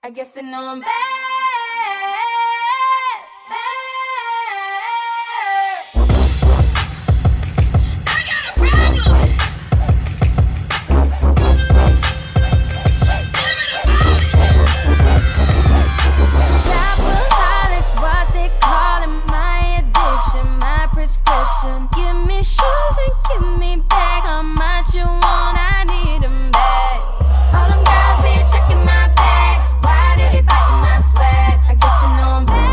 I guess they know I'm bad. Shopaholics, what they callin' my addiction, my prescription. Give me shoes and give me back how much you want. I need them back. All them girls be checking my bags. Why they be biting my swag? I guess they know I'm bad.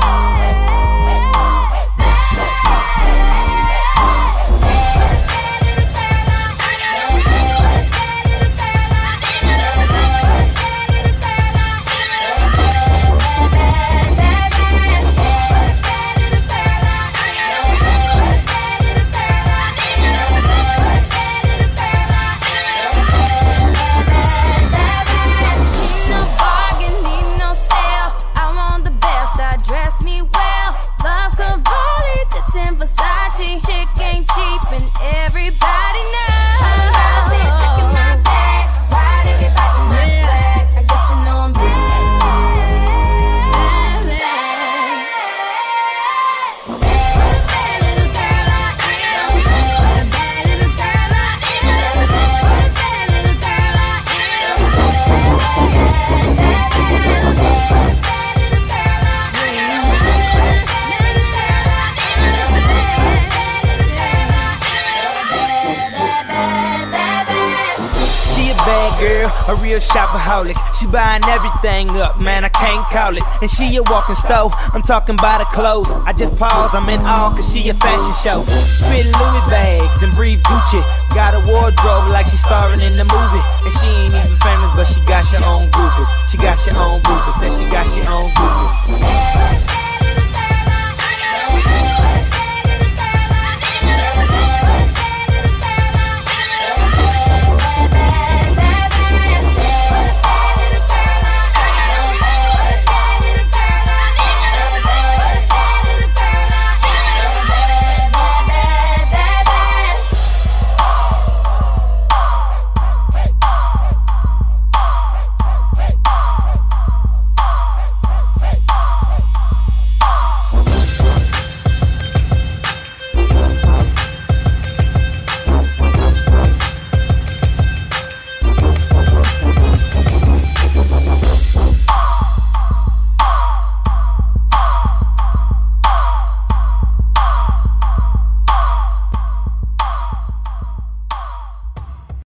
A real shopaholic, she buying everything up, man, I can't call it. And she a walking stove, I'm talking about her clothes. I just pause, I'm in awe, cause she a fashion show. Spit Louis bags and breathe Gucci. Got a wardrobe like she starring in the movie. And she ain't even famous, but she got your own groupies. She got your